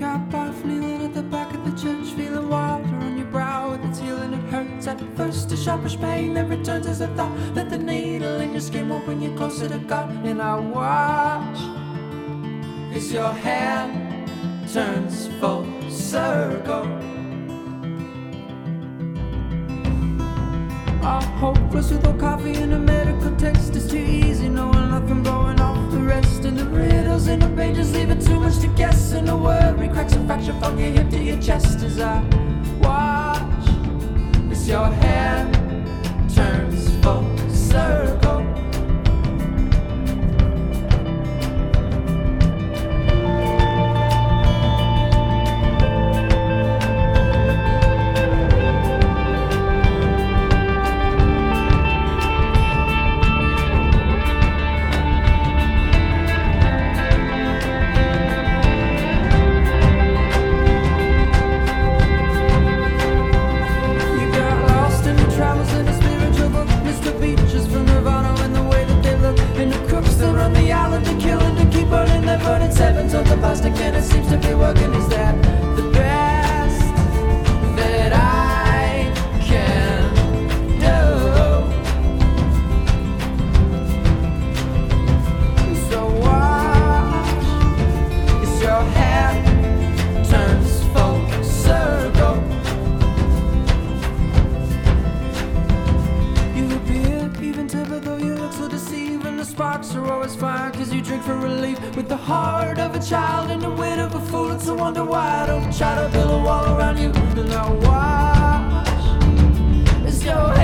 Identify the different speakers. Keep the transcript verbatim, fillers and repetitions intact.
Speaker 1: top off, kneeling at the back of the church, feeling water on your brow with its healing. It hurts at first, a sharpish pain that returns as a thought that the needle in your skin will bring you closer to God. And I watch as your hand turns full circle. All hopeless with no coffee and a medical text is too easy, knowing nothing blowing off the rest. And the riddles in the pages leaving too much to guess. And the worry cracks a fracture from your hip to your chest as I watch as your hand turns full circle. But it's heaven told the plastic and it seems to be working. Is that the best that I can do? So watch as your hand turns full circle. You appear even timid though you look so deceiving. The sparks are always fire cause you drink for relief. With the heart of a child and the wit of a fool, it's a wonder why I don't try to build a wall around you. And I watch as your